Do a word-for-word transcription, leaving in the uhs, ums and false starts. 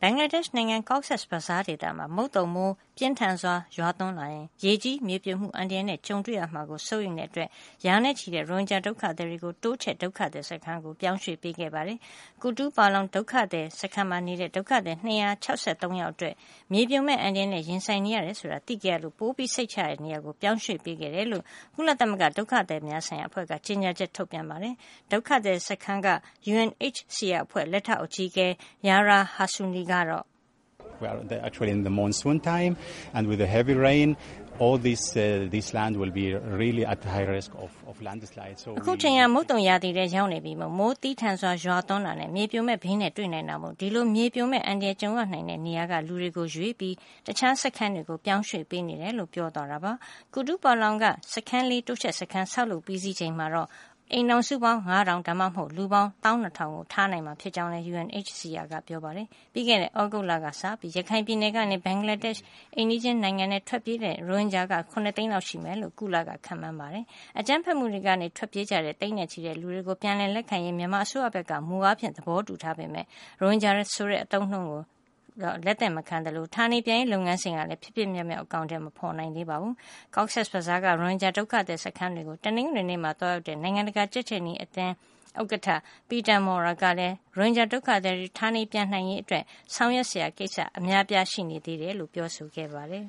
င်္ဂလားဒေ့ရှ်နိုင်ငံ Cox's Bazar ဒေသမှာမုတ်သုန်မိုးပြင်းထန်စွာရွာသွန်းလာရင်ရေကြီးမြေပြိုမှုအန္တရာယ်နဲ့ကြုံတွေ့ရမှာကိုစိုးရိမ်တဲ့အတွက်ရာနဲ့ချီတဲ့ရိုဟင်ဂျာဒုက္ခသည်တွေကိုတိုးချဲ့ဒုက္ခသည်စခန်းကိုပြောင်းရွှေ့ပေးခဲ့ပါတယ်။ကူတူးပါလောင်ဒုက္ခသည်စခန်းမှာနေတဲ့ဒုက္ခသည်၂၆၃ယောက်အတွက်မြေပြိုမဲ့အန္တရာယ်နဲ့ရင်ဆိုင်နေရတယ်ဆိုတာသိခဲ့ရလို့ပိုပြီးစိတ်ချရတဲ့နေရာကိုပြောင်းရွှေ့ပေးခဲ့တယ်လို့ကုလသမဂ္ဂဒုက္ခသည်များဆိုင်ရာအဖွဲ့ကကြေညာချက်ထုတ်ပြန်ပါတယ်။ဒုက္ခသည်စခန်းက U N H C R အဖွဲ့လက်ထောက်အကြီးအကဲ Yara Hassouni ကတော့ We are actually in the monsoon time, and with the heavy rain, all this uh, this land will be really at high risk of of landslide. So အခုချိန်ကမုတ်တုံရာသီတဲ့ရောက်နေပြီမိုးတီးထန်စွာရွာသွန်းတာနဲ့မြေပြိုမဲ့ဘင်းနဲ့တွေ့နိုင်တာမို့ဒီလိုမြေပြိုမဲ့အန္တရာယ်ကြုံရနိုင်တဲ့နေရာကလူတွေကိုရွေးပြီးတခြားစခန်းတွေကိုပြောင်းရွှေ့ပေးနေတယ်လို့ပြောသွားတာပါကုတူပါလောင်ကစခန်းလေးတိုးချက်စခန်းဆောက်လုပ်ပြီးစီးချိန်မှာတော့အိမ်တော်စုပေါင်း၅ထောင်ဒါမှမဟုတ်လူပေါင်း၁၂ထောင်ကိုထားနိုင်မှာဖြစ်ကြောင်းလည်း U N H C R ကပြောပါတယ်။ပြီးခဲ့တဲ့ဩဂုတ်လကစပြီးရခိုင်ပြည်နယ်ကနေဘင်္ဂလားဒေ့ရှ်အိမ်နီးချင်းနိုင်ငံနဲ့ထွက်ပြေးတဲ့ရိုဟင်ဂျာကခုနှစ်သိန်းလောက်ရှိမယ်လို့ကုလကခန့်မှန်းပါတယ်။အကြမ်းဖက်မှုတွေကနေထွက်ပြေးကြတဲ့သိန်းနဲ့ချီတဲ့လူတွေကိုပြန်လည်လက်ခံရေးမြန်မာအစိုးရဘက်ကမူအားဖြင့်သဘောတူထားပေမဲ့ရိုဟင်ဂျာဆိုတဲ့အသုံးနှုန်းကိုလက်သက်မခံတယ်လို့ဌာနေပြန်ရေးလုပ်ငန်းစဉ်ကလည်းဖြစ်ဖြစ်မြောက်မြောက်အကောင့်ထဲမဖော်နိုင်သေးပါဘူး။ Cox's Bazar ကရိုဟင်ဂျာဒုက္ခသည်စခန်းတွေကိုတနင်္ဂနွေနေ့မှာတွားရောက်တဲ့နိုင်ငံတကာကြက်ချေနီအသင်းဥက္ကဋ္ဌ Peter Maurer ကလည်းရိုဟင်ဂျာဒုက္ခသည်တွေဌာနေပြန်နိုင်ရေးအတွက်ဆောင်ရွက်စရာကိစ္စအများပြားရှိနေသေးတယ်လို့ပြောဆိုခဲ့ပါတယ်